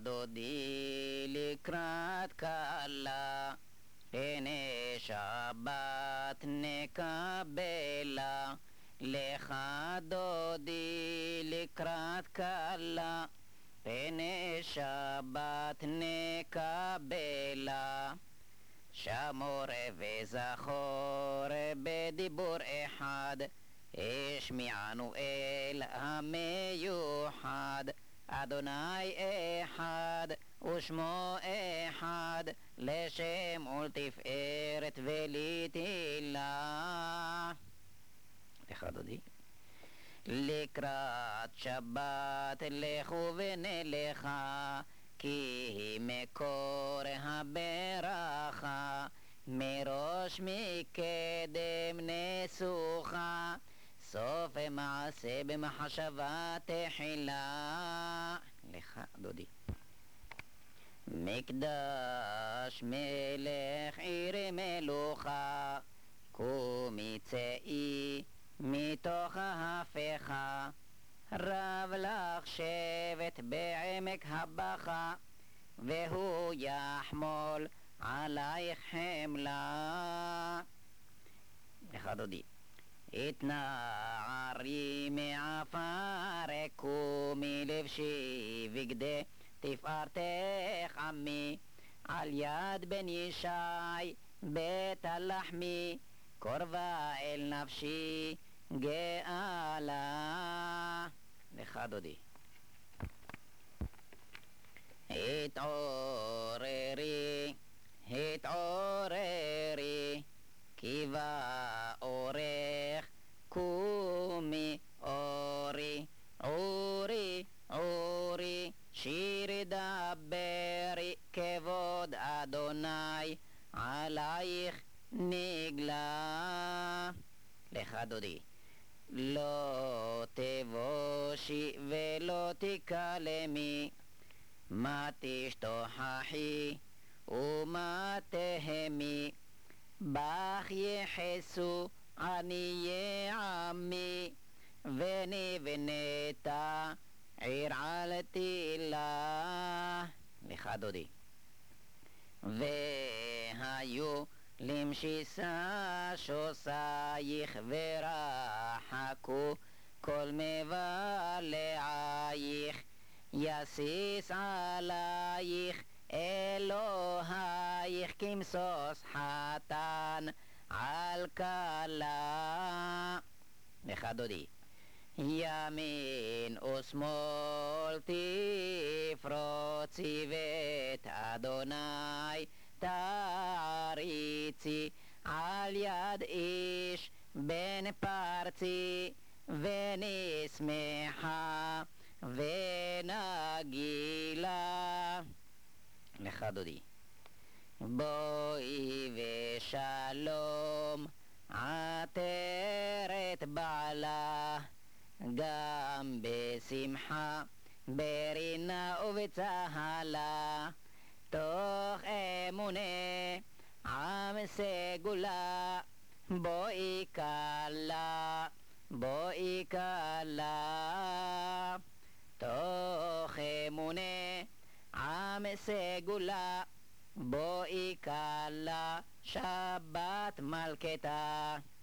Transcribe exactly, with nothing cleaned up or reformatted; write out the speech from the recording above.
דודי לקראת קלה, הנה שבת נקבלה. לך דודי לקראת קלה, הנה שבת נקבלה. שמור וזכור בדיבור אחד, השמיענו אל המיוחד. אדוני אחד ושמו אחד, לשם ולתפארת ולתהילה. לך דודי. לקראת שבת לכו ונלכה, כי היא מקור הברכה. מראש מקדם נסוכה, סוף מעשה במחשבה תחילה. לך דודי. מקדש מלך עיר מלוכה, קומי צאי מתוך ההפכה. רב לך שבט בעמק הבכה, והוא יחמול עלייך חמלה. לך דודי. התנערי מעפר, קומי לבשי בגדי תפארתך עמי. על יד בן ישי בית הלחמי, קורבה אל נפשי גאלה. לך דודי. התעוררי, התעוררי, כי בא אורך. קומי אורי, אורי, אורי, שירי דברי, כבוד אדוני עלייך נגלה. לך דודי. לא תבושי ולא תקלמי, מה תשתוחחי ומה תהמי. בך יחסו עניי עמי, ונבנית עיר על תילה. לך דודי. והיו למשיסה שוסייך, ורחקו כל מבלעייך. יסיס עלייך אלוהייך, כמסוס חתן על כלה. לך דודי. ימין ושמאל תפרוצי, ואת אדוני תעריצי. על יד איש בן פרצי, ונשמחה ונגילה. לך דודי. בואי ושלום עטרת בעלה, גם בשמחה ברינה ובצהלה. תוך אמונה עם סגולה, בואי כלה, בואי כלה. תוך אמונה עם סגולה, בואי כלה, שבת מלכתה.